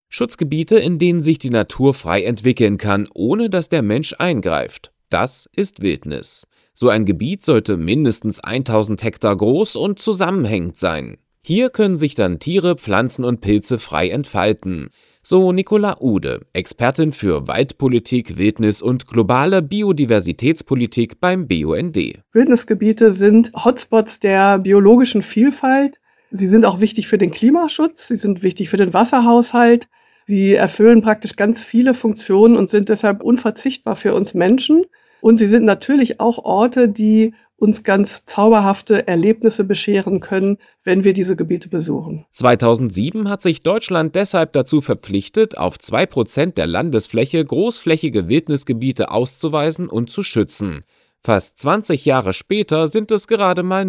Schutzgebiete, in denen sich die Natur frei entwickeln kann, ohne dass der Mensch eingreift. Das ist Wildnis. So ein Gebiet sollte mindestens 1000 Hektar groß und zusammenhängend sein. Hier können sich dann Tiere, Pflanzen und Pilze frei entfalten. So Nicola Ude, Expertin für Waldpolitik, Wildnis und globale Biodiversitätspolitik beim BUND. Wildnisgebiete sind Hotspots der biologischen Vielfalt. Sie sind auch wichtig für den Klimaschutz, sie sind wichtig für den Wasserhaushalt. Sie erfüllen praktisch ganz viele Funktionen und sind deshalb unverzichtbar für uns Menschen. Und sie sind natürlich auch Orte, die uns ganz zauberhafte Erlebnisse bescheren können, wenn wir diese Gebiete besuchen. 2007 hat sich Deutschland deshalb dazu verpflichtet, auf 2% der Landesfläche großflächige Wildnisgebiete auszuweisen und zu schützen. Fast 20 Jahre später sind es gerade mal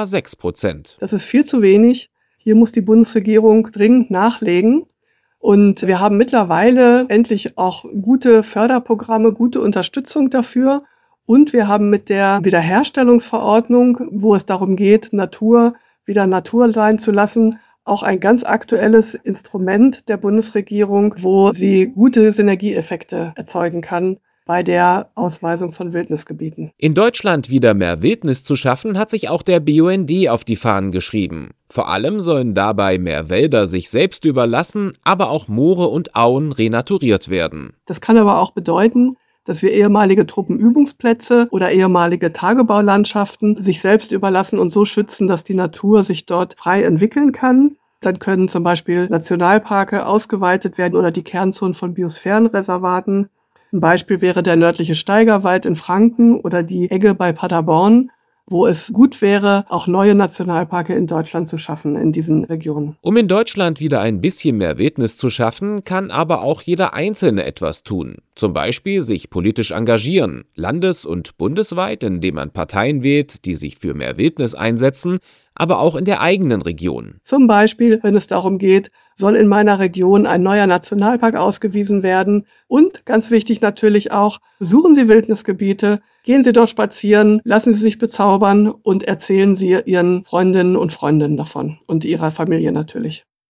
0,6%. Das ist viel zu wenig. Hier muss die Bundesregierung dringend nachlegen. Und wir haben mittlerweile endlich auch gute Förderprogramme, gute Unterstützung dafür. Und wir haben mit der Wiederherstellungsverordnung, wo es darum geht, Natur wieder Natur sein zu lassen, auch ein ganz aktuelles Instrument der Bundesregierung, wo sie gute Synergieeffekte erzeugen kann bei der Ausweisung von Wildnisgebieten. In Deutschland wieder mehr Wildnis zu schaffen, hat sich auch der BUND auf die Fahnen geschrieben. Vor allem sollen dabei mehr Wälder sich selbst überlassen, aber auch Moore und Auen renaturiert werden. Das kann aber auch bedeuten, dass wir ehemalige Truppenübungsplätze oder ehemalige Tagebaulandschaften sich selbst überlassen und so schützen, dass die Natur sich dort frei entwickeln kann. Dann können zum Beispiel Nationalparke ausgeweitet werden oder die Kernzonen von Biosphärenreservaten. Ein Beispiel wäre der nördliche Steigerwald in Franken oder die Egge bei Paderborn, wo es gut wäre, auch neue Nationalparke in Deutschland zu schaffen in diesen Regionen. Um in Deutschland wieder ein bisschen mehr Wildnis zu schaffen, kann aber auch jeder Einzelne etwas tun. Zum Beispiel sich politisch engagieren, landes- und bundesweit, indem man Parteien wählt, die sich für mehr Wildnis einsetzen, aber auch in der eigenen Region. Zum Beispiel, wenn es darum geht, soll in meiner Region ein neuer Nationalpark ausgewiesen werden. Und ganz wichtig natürlich auch, besuchen Sie Wildnisgebiete, gehen Sie dort spazieren, lassen Sie sich bezaubern und erzählen Sie Ihren Freundinnen und Freunden davon und Ihrer Familie natürlich.